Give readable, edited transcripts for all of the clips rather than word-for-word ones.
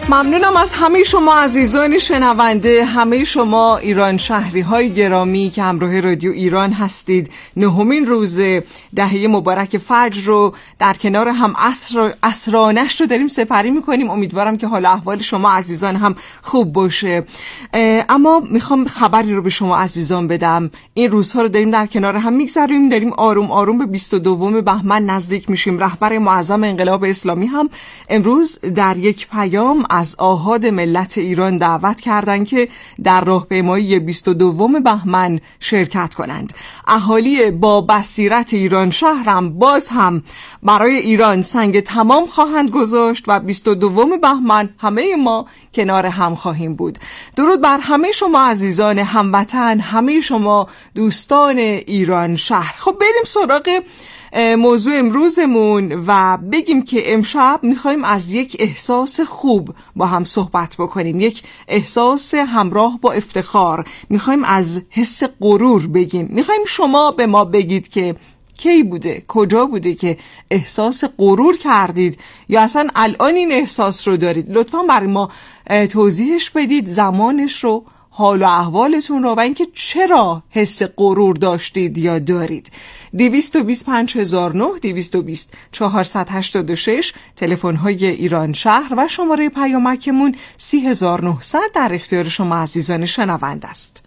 ممنونم از همه شما عزیزان شنونده، همه شما ایران شهری های گرامی که همراه رادیو ایران هستید. نهمین روز دهه مبارک فجر رو در کنار هم عصرانش رو داریم سپری میکنیم. امیدوارم که حال احوال شما عزیزان هم خوب باشه. اما میخوام خبری رو به شما عزیزان بدم. این روزها رو داریم در کنار هم میگذرونیم، داریم آروم آروم به 22 بهمن نزدیک میشیم. رهبر معظم انقلاب اسلامی هم امروز در یک پیام از آحاد ملت ایران دعوت کردند که در راهپیمایی 22 بهمن شرکت کنند. اهالی با بصیرت ایران شهرم باز هم برای ایران سنگ تمام خواهند گذاشت و 22 بهمن همه ما کنار هم خواهیم بود. درود بر همه شما عزیزان هموطن، همه شما دوستان ایران شهر. خب بریم سراغ موضوع امروزمون و بگیم که امشب میخوایم از یک احساس خوب با هم صحبت بکنیم، یک احساس همراه با افتخار. میخوایم از حس غرور بگیم. میخوایم شما به ما بگید که کی بوده، کجا بوده که احساس غرور کردید یا اصلا الان این احساس رو دارید. لطفاً برای ما توضیحش بدید، زمانش رو، حال و احوالتون رو و اینکه چرا حس غرور داشتید یا دارید. 225009 220 486 تلفن های ایران شهر و شماره پیامکمون 3900 در اختیار شما عزیزان شنونده است.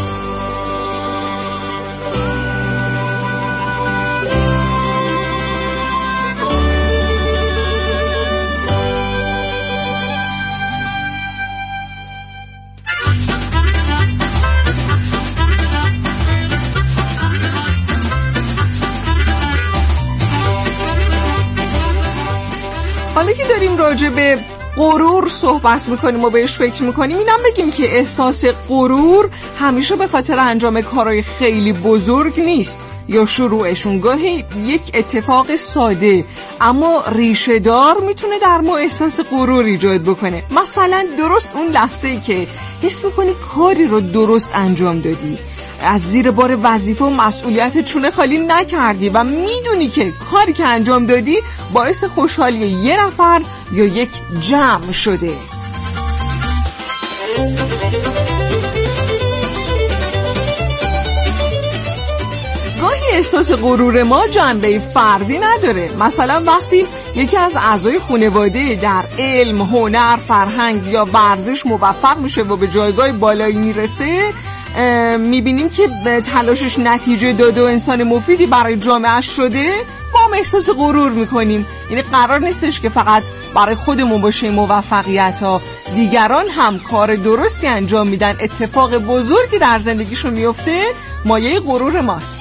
حالا که داریم راجع به غرور صحبت میکنیم و بهش فکر میکنیم، اینم بگیم که احساس غرور همیشه به خاطر انجام کارهای خیلی بزرگ نیست یا شروعشون. گاهی یک اتفاق ساده اما ریشه دار میتونه در ما احساس غرور ایجاد بکنه. مثلا درست اون لحظه‌ای که حس میکنی کاری رو درست انجام دادی، از زیر بار وظیفه و مسئولیت چونه خالی نکردی و میدونی که کاری که انجام دادی باعث خوشحالی یه نفر یا یک جمع شده. گاهی احساس غرور ما جنبه فردی نداره. مثلا وقتی یکی از اعضای خانواده در علم، هنر، فرهنگ یا ورزش موفق میشه و به جایگاه بالایی میرسه، میبینیم که تلاشش نتیجه داده و انسان مفیدی برای جامعه شده، با هم احساس غرور میکنیم. یعنی قرار نیستش که فقط برای خودمون باشه موفقیت ها، دیگران هم کار درستی انجام میدن، اتفاق بزرگی در زندگیشون میفته، مایه غرور ماست.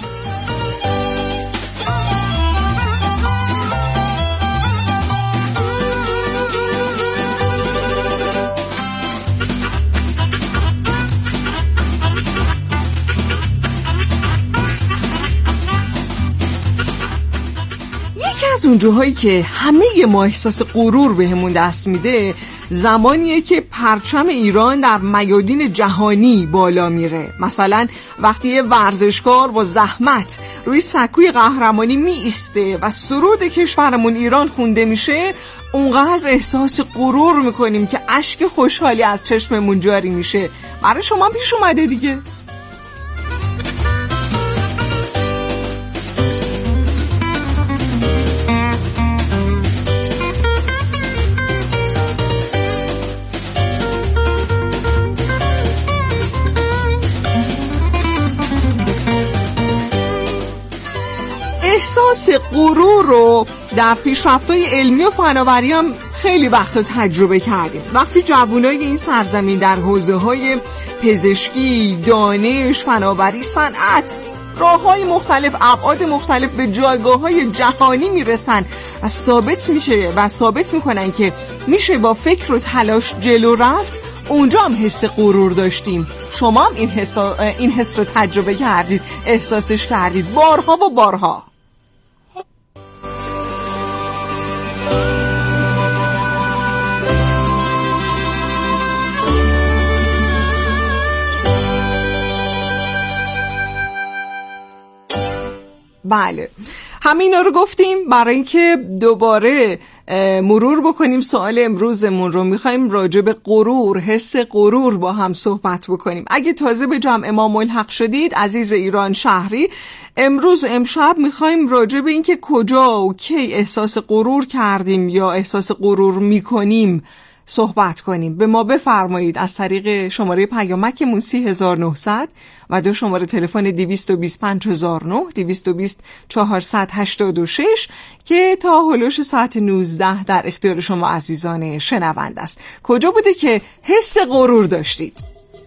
از اونجاهایی که همه ما احساس غرور بهمون دست میده زمانیه که پرچم ایران در میادین جهانی بالا میره. مثلا وقتی یه ورزشکار با زحمت روی سکوی قهرمانی می ایسته و سرود کشورمون ایران خونده میشه، اونقدر احساس غرور میکنیم که اشک خوشحالی از چشممون جاری میشه. برای شما پیش اومده دیگه؟ احساس غرور رو در پیشرفت‌های علمی و فناوری هم خیلی وقتا تجربه کردیم. وقتی جوانای این سرزمین در حوزه‌های پزشکی، دانش، فناوری، صنعت، راه‌های مختلف، ابعاد مختلف به جایگاه‌های جهانی میرسن و ثابت میکنن که میشه با فکر و تلاش جلو رفت، اونجا هم حس غرور داشتیم. شما هم این حس رو تجربه کردید، احساسش کردید بارها و بارها. بله، همینا رو گفتیم برای اینکه دوباره مرور بکنیم سوال امروزمون رو. میخوایم راجع به غرور، حس غرور با هم صحبت بکنیم. اگه تازه به جمع ما ملحق شدید عزیز ایران شهری، امشب میخوایم راجع به اینکه کجا و کی احساس غرور کردیم یا احساس غرور میکنیم صحبت کنیم. به ما بفرمایید از طریق شماره پیامکمون 30900 و دو شماره تلفن 225009 220486 که تا هلوش ساعت 19 در اختیار شما عزیزان شنونده است. کجا بوده که حس غرور داشتید؟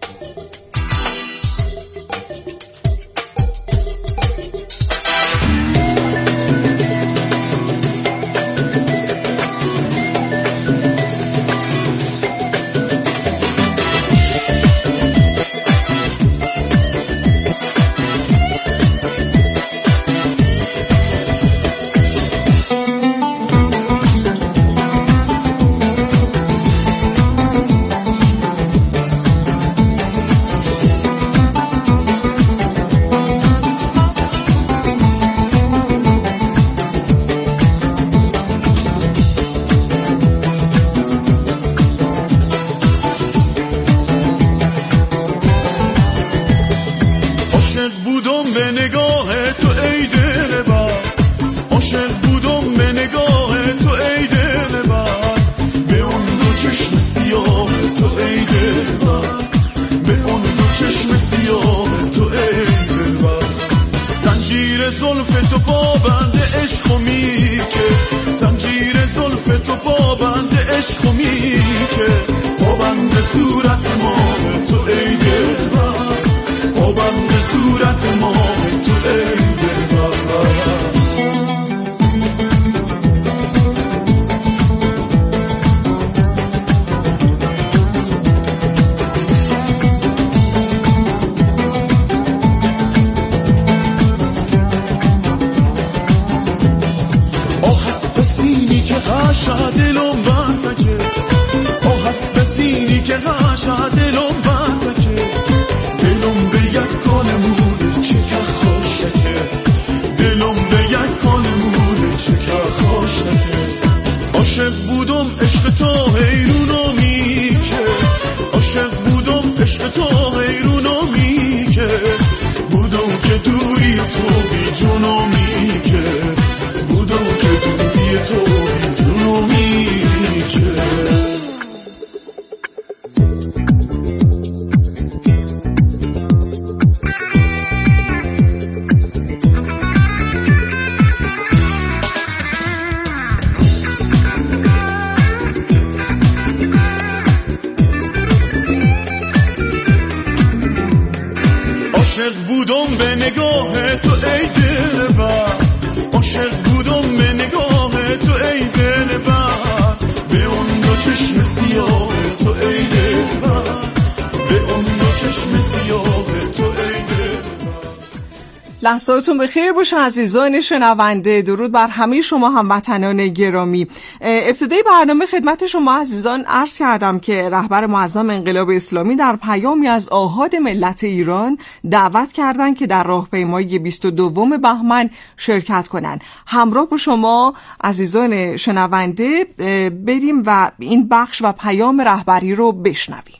لحظاتون بخیر باشه عزیزان شنونده. درود بر همه شما هموطنان گرامی. ابتدای برنامه خدمت شما عزیزان عرض کردم که رهبر معظم انقلاب اسلامی در پیامی از آحاد ملت ایران دعوت کردند که در راهپیمایی 22 بهمن شرکت کنند. همراه با شما عزیزان شنونده بریم و این بخش و پیام رهبری رو بشنویم.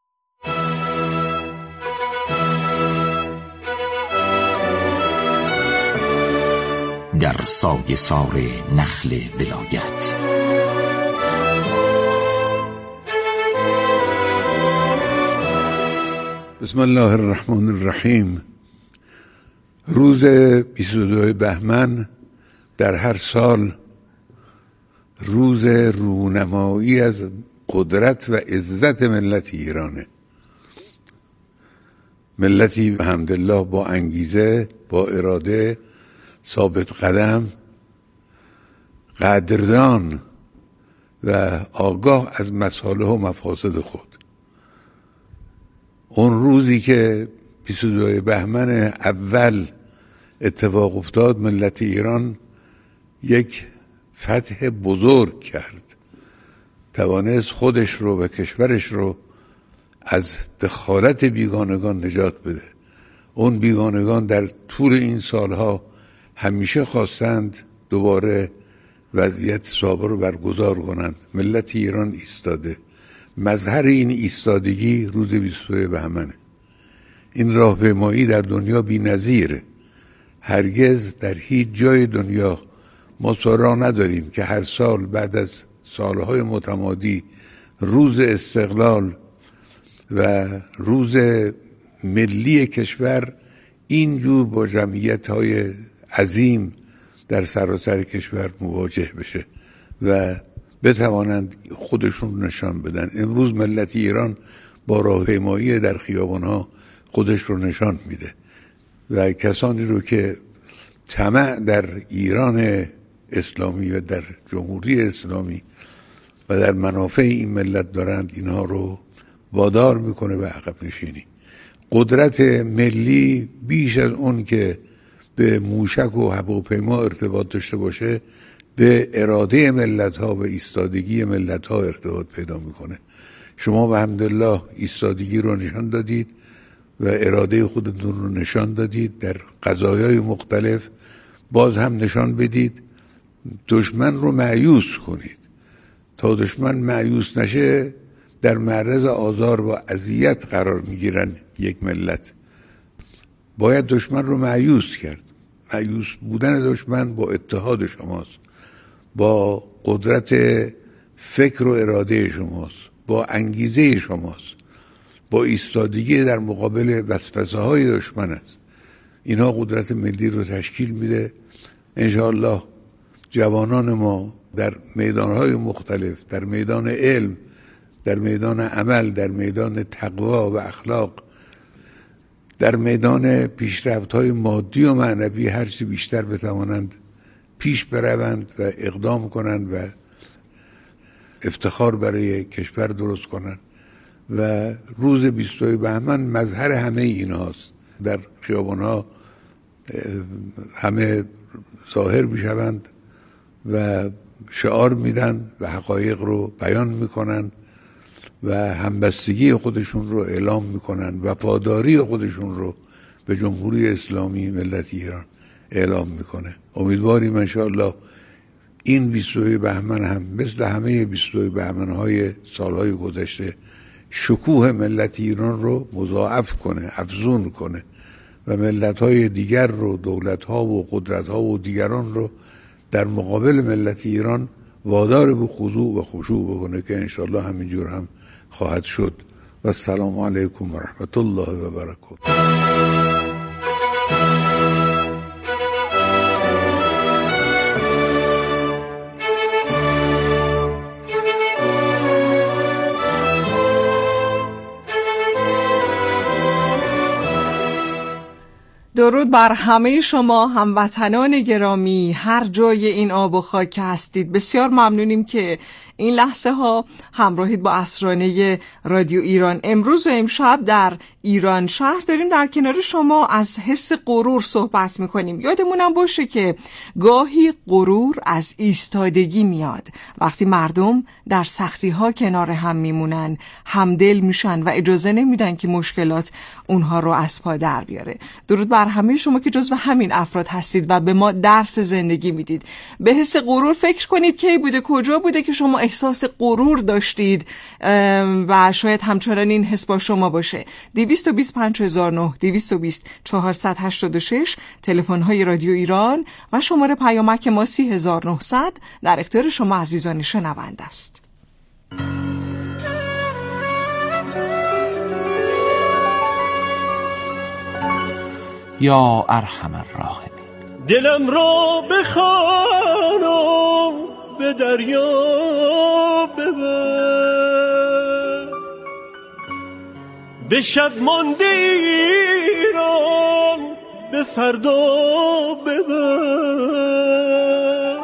در سایه‌سار نخل ولایت بسم الله الرحمن الرحیم. روز 22 بهمن در هر سال روز رونمایی از قدرت و عزت ملت ایرانه. ملتی الحمدلله با انگیزه، با اراده، ثابت قدم، قدردان و آگاه از مصالح و مفاسد خود. اون روزی که 22 بهمن اول اتفاق افتاد، ملت ایران یک فتح بزرگ کرد، توانست خودش رو و کشورش رو از دخالت بیگانگان نجات بده. اون بیگانگان در طول این سالها همیشه خواستند دوباره وضعیت سابق رو برگزار کنند. ملت ایران ایستاده. مظهر این ایستادگی روز 22 بهمنه. این راهپیمایی در دنیا بی‌نظیره. هرگز در هیچ جای دنیا ما راه نداریم که هر سال بعد از سالهای متمادی روز استقلال و روز ملی کشور اینجور با جمعیت‌های عظیم در سراسر کشور مواجه بشه و بتوانند خودشون نشان بدن. امروز ملت ایران با راهپیمایی در خیابان‌ها خودش رو نشان میده و کسانی رو که طمع در ایران اسلامی و در جمهوری اسلامی و در منافع این ملت دارند، اینها رو وادار میکنه به عقب نشینی. قدرت ملی بیش از اون که به موشک و هواپیما ارتباط داشته باشه به اراده ملت ها و ایستادگی ملت ها ارتباط پیدا میکنه. شما الحمدلله ایستادگی رو نشان دادید و اراده خودتون رو نشان دادید در قضایای مختلف. باز هم نشان بدید، دشمن رو مایوس کنید. تا دشمن مایوس نشه در معرض آزار و اذیت قرار میگیرن یک ملت. باید دشمن رو مایوس کرد. مایوس بودن دشمن با اتحاد شماست، با قدرت فکر و اراده شماست، با انگیزه شماست، با ایستادگی در مقابل وسوسه های دشمن است. اینها قدرت ملی رو تشکیل میده. انشاءالله جوانان ما در میدانهای مختلف، در میدان علم، در میدان عمل، در میدان تقوا و اخلاق، در میدان پیشرفت‌های مادی و معنوی هرچی بیشتر بتوانند پیش بروند و اقدام کنند و افتخار برای کشور درست کنند. و روز 22 بهمن مظهر همه ایناست. در خیابان‌ها همه ظاهر میشوند و شعار میدن و حقایق رو بیان میکنن و همبستگی خودشون رو اعلام میکنن، وفاداری خودشون رو به جمهوری اسلامی ملت ایران اعلام میکنه. امیدواریم انشاءالله این 22 بهمن هم مثل همه 22 بهمن‌های سالهای گذشته شکوه ملت ایران رو مضاعف کنه، افزون کنه و ملت‌های دیگر رو، دولت‌ها و قدرت‌ها و دیگران رو در مقابل ملت ایران وادار به خضوع و خشوع بکنه که انشاءالله همینجور هم خواهد شد. و السلام علیکم و رحمت الله و برکاته. درود بر همه شما هموطنان گرامی هر جای این آب و خاک هستید. بسیار ممنونیم که این لحظه ها همراهید با اسرانه رادیو ایران. امروز و امشب در ایران شهر داریم در کنار شما از حس غرور صحبت میکنیم. یادمونم باشه که گاهی غرور از ایستادگی میاد. وقتی مردم در سختی ها کنار هم میمونن، همدل میشن و اجازه نمیدن که مشکلات اونها رو از پا در بیاره. درود بر همه شما که جزو همین افراد هستید و به ما درس زندگی میدید. به حس غرور فکر کنید کی بوده، کجا بوده که شما احساس غرور داشتید و شاید همچنان این حس با شما باشه. 225009 220 486 تلفن های رادیو ایران و شماره پیامک ما 3900 در اختیار شما عزیزان شنونده است. یا ارحم الراحمین. دلم را بخوانم به دریا ببر، به شب مانده ایران به فردا ببر،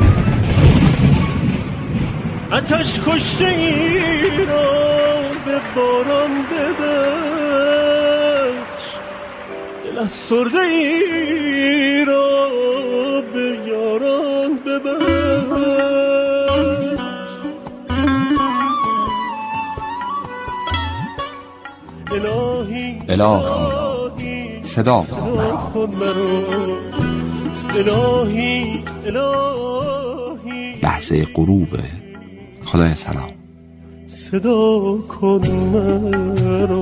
آتش کشته ایران به باران ببخش، دل افسرده ای را به یاران ببر. الهی صدا کن مرا، الهی الهی لحظه غروب. خدای سلام. صدا کن مرا.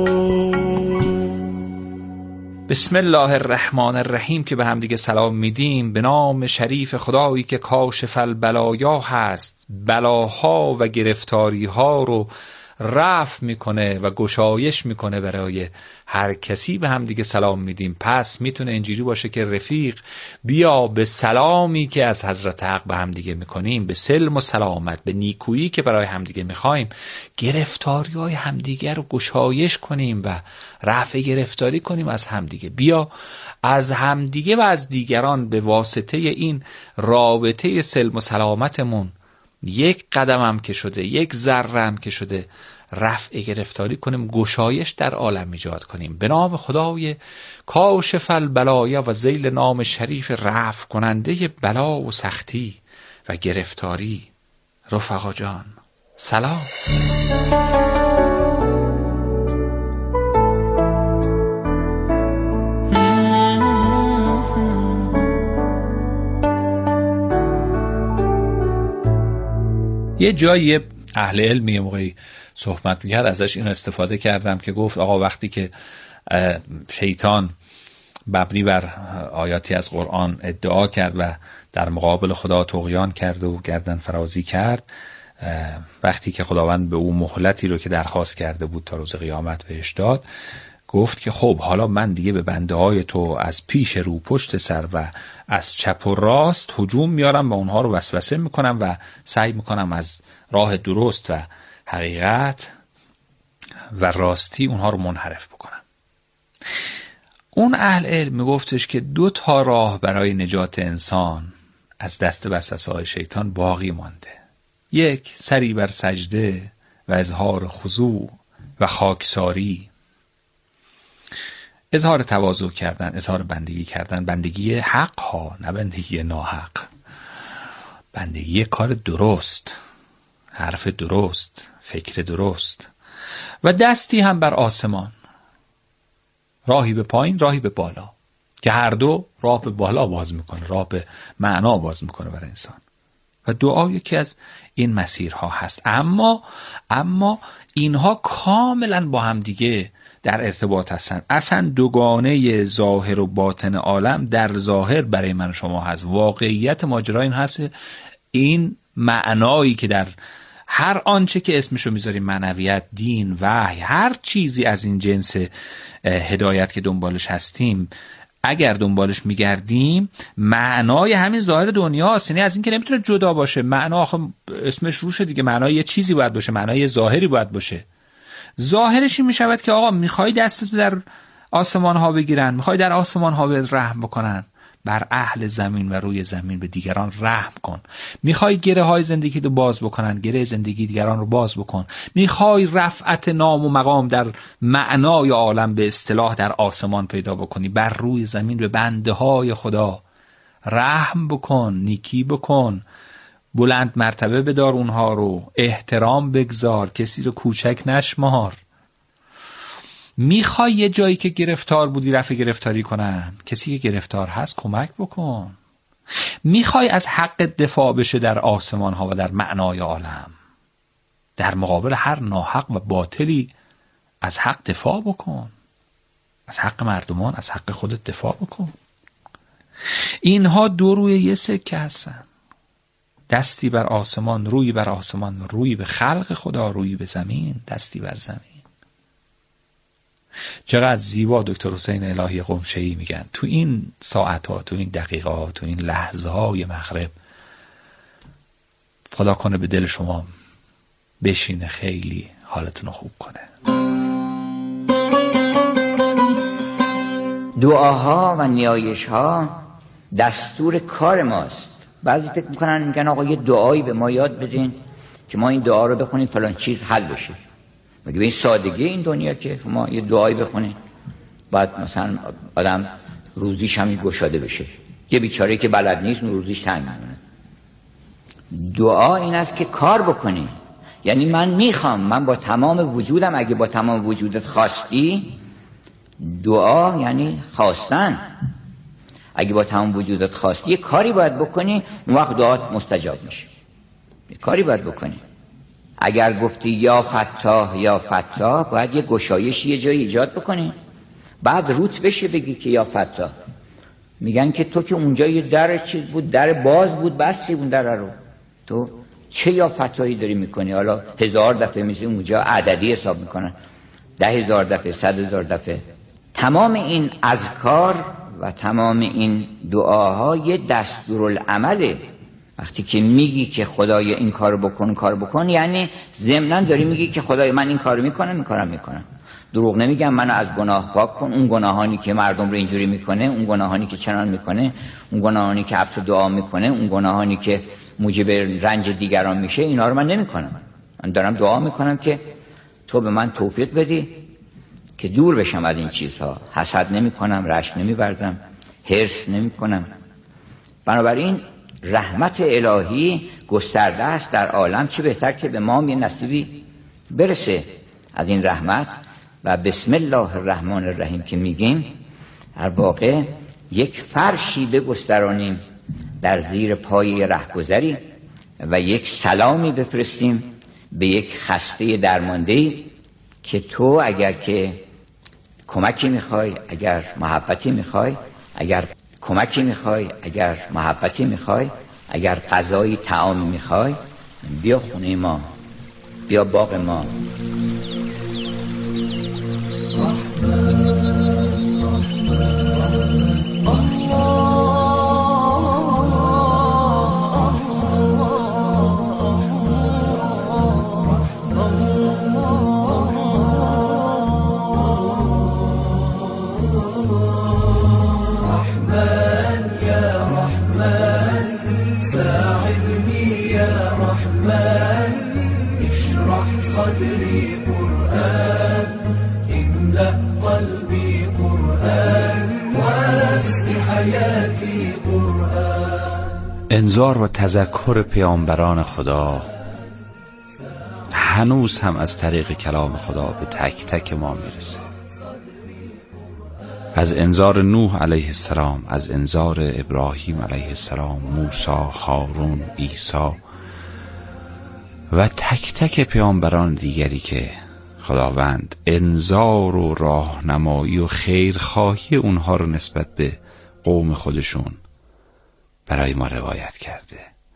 بسم الله الرحمن الرحیم که به هم دیگه سلام میدیم. به نام شریف خدایی که کاشف البلایا هست، بلاها و گرفتاریها رو رفع میکنه و گشایش میکنه برای هر کسی. به هم دیگه سلام میدیم. پس میتونه اینجوری باشه که رفیق بیا به سلامی که از حضرت حق به هم دیگه میکنیم، به سلم و سلامت، به نیکویی که برای هم دیگه میخوایم، گرفتاری های همدیگه رو گشایش کنیم و رفع گرفتاری کنیم از همدیگه. بیا از همدیگه و از دیگران به واسطه این رابطه سلم و سلامتمون یک قدم هم که شده، یک ذره هم که شده، رفع گرفتاری کنیم، گشایش در عالم ایجاد کنیم. به نام خدای کاشف البلایا و ذیل نام شریف رفع کننده بلا و سختی و گرفتاری. رفقا جان سلام. یه جایی اهل علم یه موقعی صحبت میکرد، ازش این استفاده کردم که گفت آقا وقتی که شیطان مبنی بر آیاتی از قرآن ادعا کرد و در مقابل خدا طغیان کرد و گردن فرازی کرد، وقتی که خداوند به او مهلتی رو که درخواست کرده بود تا روز قیامت بهش داد، گفت که خب حالا من دیگه به بنده های تو از پیش رو، پشت سر و از چپ و راست هجوم میارم و اونها رو وسوسه میکنم و سعی میکنم از راه درست و حقیقت و راستی اونها رو منحرف بکنم. اون اهل علم میگفتش که 2 راه برای نجات انسان از دست وسوسه‌های شیطان باقی مانده. 1 سری بر سجده و اظهار خضوع و خاکساری، اظهار تواضع کردن، اظهار بندگی کردن، بندگی حق ها، نه بندگی ناحق، بندگی کار درست، حرف درست، فکر درست، و دستی هم بر آسمان، راهی به پایین، راهی به بالا، که هر دو راه به بالا باز میکنه، راه به معنا باز میکنه برای انسان. و دعا یکی از این مسیرها هست. اما اینها کاملا با هم دیگه در ارتباط هستن. اصلا دوگانه ظاهر و باطن عالم در ظاهر برای من و شما هست. واقعیت ماجرا این هست، این معنایی که در هر آنچه که اسمشو میذاریم، معنویت، دین، وحی، هر چیزی از این جنس هدایت که دنبالش هستیم، اگر دنبالش میگردیم، معنای همین ظاهر دنیاست. یعنی از این که نمیتونه جدا باشه. معنا آخه اسمش روشه دیگه، معنای یه چیزی باید باشه، معنای ظاهری باید باشه. ظاهرش این میشود که آقا میخوای دستتو در آسمان ها بگیرن، میخوای در آسمان ها به رحم بکنن، بر اهل زمین و روی زمین به دیگران رحم کن. میخوای گره های زندگی رو باز بکنن، گره زندگی دیگران رو باز بکن. میخوای رفعت نام و مقام در معنای عالم به اصطلاح در آسمان پیدا بکنی، بر روی زمین به بنده های خدا رحم بکن، نیکی بکن، بلند مرتبه بدار اونها رو، احترام بگذار، کسی رو کوچک نشمار. میخوای یه جایی که گرفتار بودی رفع گرفتاری کنن، کسی که گرفتار هست کمک بکن. میخوای از حق دفاع بشه در آسمان ها و در معنای عالم، در مقابل هر ناحق و باطلی از حق دفاع بکن، از حق مردمان، از حق خودت دفاع بکن. اینها 2 روی یه سکه هستن. دستی بر آسمان، روی بر آسمان، روی به خلق خدا، روی به زمین، دستی بر زمین. چقدر زیبا دکتر حسین الهی قمشه‌ای میگن تو این ساعت‌ها، تو این دقیقات، تو این لحظه‌های مغرب، خدا کنه به دل شما بشینه، خیلی حالتون رو خوب کنه. دعاها و نیایش‌ها دستور کار ماست. بعضی فکر میکنن میگن آقا یه دعایی به ما یاد بدین که ما این دعا رو بخونیم فلان چیز حل بشه. مگه به این سادگی این دنیا که ما یه دعایی بخونیم بعد مثلا آدم روزیش هم گشاده بشه؟ یه بیچاره که بلد نیست روزیش تنگ میمونه. دعا این است که کار بکنی. یعنی من میخوام، من با تمام وجودم، اگه با تمام وجودت خواستی، دعا یعنی خواستن. اگه با تمام وجودت خواستی یه کاری باید بکنی، اون وقت دعات مستجاب میشه. یه کاری باید بکنی. اگر گفتی یا فتاح یا فتاح، باید یه گشایش یه جایی ایجاد بکنی، بعد روت بشه بگی که یا فتاح. میگن که تو که اونجا یه در چیز بود، در باز بود، بستی اون در رو، تو چه یا فتاحی داری میکنی؟ حالا 1000 دفعه میشه اونجا عددی حساب میکنن، 10,000 دفعه، 100,000 دفعه. تمام این اذکار و تمام این دعاها یه دستورالعمله. وقتی که میگی که خدای این کارو بکن، کار بکن، یعنی ضمناً داری میگی که خدای من این کارو میکنم. دروغ نمیگم، منو از گناه پاک کن. اون گناهانی که مردم رو اینجوری میکنه، اون گناهانی که چنان میکنه، اون گناهانی که حبس دعا میکنه، اون گناهانی که موجب رنج دیگران میشه، اینا رو من نمیکنم. من دارم دعا میکنم که تو به من توفیق بدی که دور بشم از این چیزها. حسد نمیکنم، رشک نمیورزم، حرص نمیکنم. بنابراین رحمت الهی گسترده است در عالم، چه بهتر که به ما یه نصیبی برسه از این رحمت. و بسم الله الرحمن الرحیم که میگیم، در واقع یک فرشی بگسترانیم در زیر پای رهگذری و یک سلامی بفرستیم به یک خسته درمانده‌ای که تو اگر که کمکی میخوای، اگر محبتی میخوای، اگر کمکی میخوای، اگر محبتی میخوای، اگر غذایی طعامی میخوای، بیا خونه ما، بیا باغ ما. صدري قرآن املأ قلبي قرآن واسق حياتي قرآن. انذار و تذکر پیامبران خدا هنوز هم از طریق کلام خدا به تک تک ما میرسه. از انذار نوح علیه السلام، از انذار ابراهیم علیه السلام، موسی، هارون، عیسی و تک تک پیامبران دیگری که خداوند انذار و راهنمایی و خیرخواهی اونها رو نسبت به قوم خودشون برای ما روایت کرده.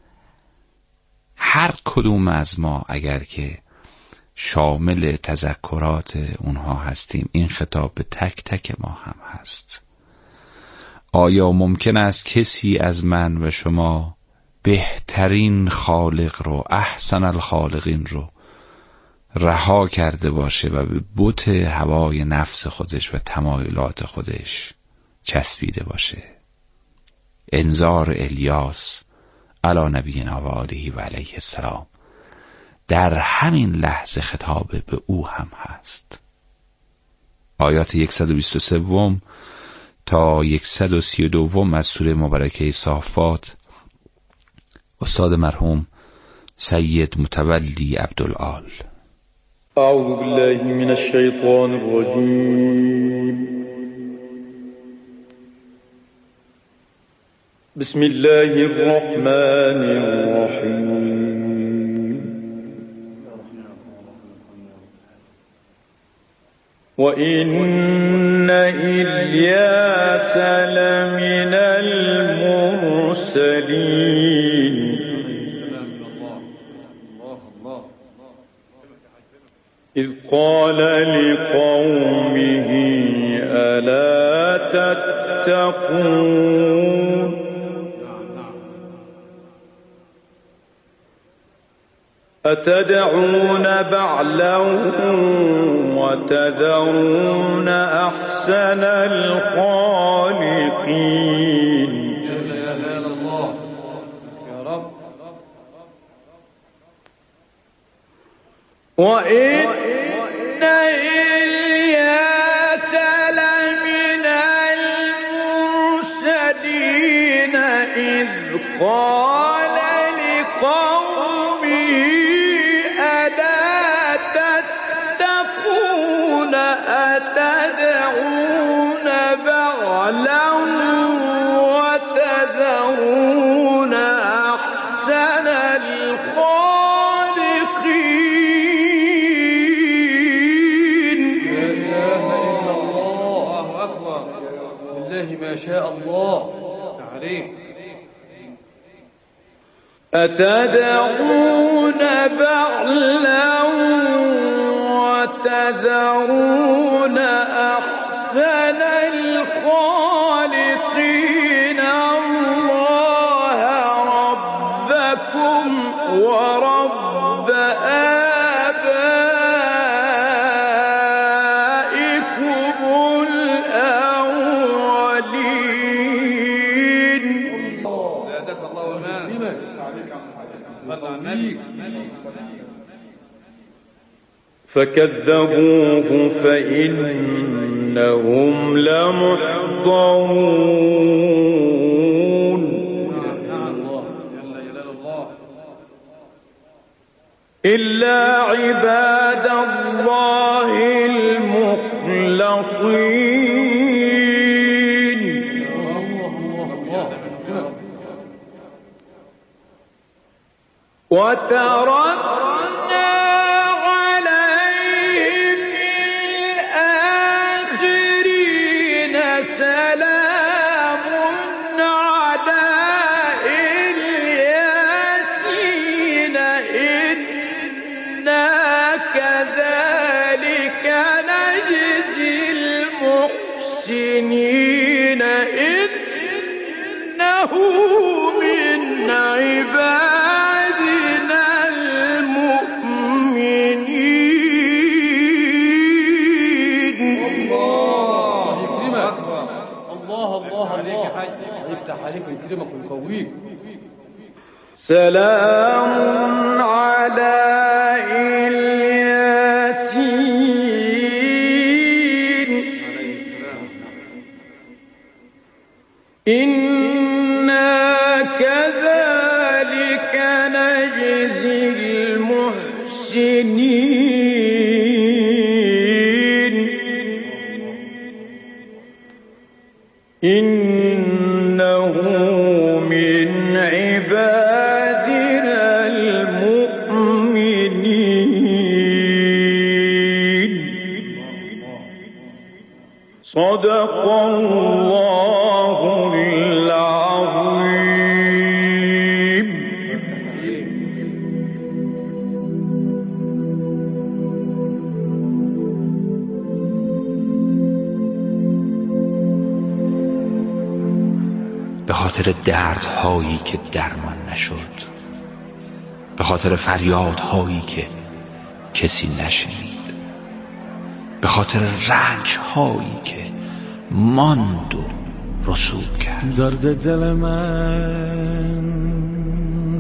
هر کدوم از ما اگر که شامل تذکرات اونها هستیم، این خطاب به تک تک ما هم هست. آیا ممکن است کسی از من و شما بهترین خالق رو، احسن الخالقین رو رها کرده باشه و به بت هوای نفس خودش و تمایلات خودش چسبیده باشه؟ انذار الیاس علی نبینا و آله و علیه السلام در همین لحظه خطاب به او هم هست. آیات 123 تا 132 از سوره مبارکه صافات استاد مرحوم سید متولی عبدالعال. اعوذ بالله من الشیطان الرجیم. بسم الله الرحمن الرحیم. وَإِنَّ إِلْيَاسَ لَمِنَ الْمُرْسَلِينَ إِذْ قَالَ لِقَوْمِهِ أَلَا تَتَّقُونَ أتدعون بعلا وتذرون أحسن الخالقين. وإن إلياس لمن المرسلين إذ قال لقومه أتدعون بعلا شاء الله. أتدعون بعلا وتذرون أحسن الخالقين الله ربكم ورب آبائكم الأولين. زادك الله ويكرمك. صلى على النبي. فكذبوه فإنهم لمحضرون إلا عباد الله المخلصين. وتركنا عليهم الآخرين سلام على الياسين إنا كذلك نجزي المحسنين إنه من عبادنا المؤمنين. الله يكرمك. الله الله الله يفتح عليك ويكرمك ويقويك. سلام على الياسين إنا كذلك نجزي المحسنين إنه من عبادنا المؤمنين. صدق الله العظيم. به خاطر دردهایی که درمان نشد، به خاطر فریادهایی که کسی نشنید، به خاطر رنجهایی که ماند و رسوب کرد. درد دل من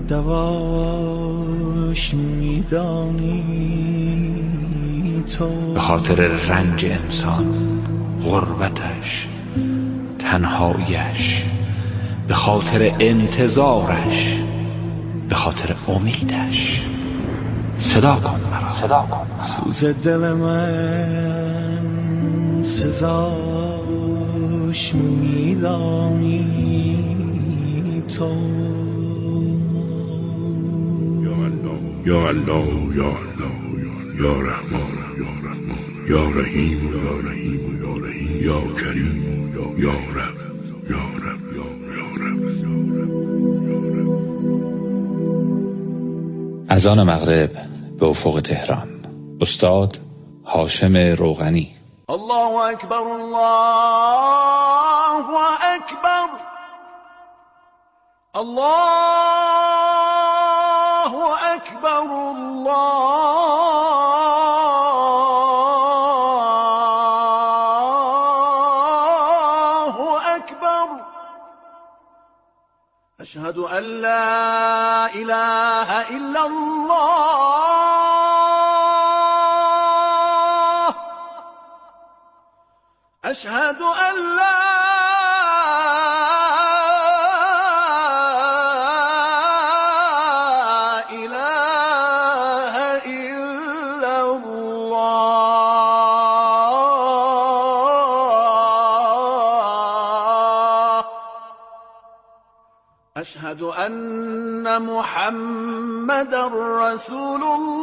دواش میدانی تو، به خاطر رنج انسان، غربتش، تنهاییش، به خاطر انتظارش، به خاطر امیدش. صدا کن مرا، صدا کن مرا. سوز دل من سزاش میدانی تو. یا الله یا الله یا رحمان یا رحمان یا رحیم یا رحیم یا رحیم یا کریم یا رب یا رب یا رب. اذان مغرب به افق تهران. استاد هاشم روغنی. الله اکبر الله اکبر الله اکبر الله اکبر. اشهد ان لا اله الا الله. اشهد ان لا اله الا الله. اشهد ان محمد رسول الله.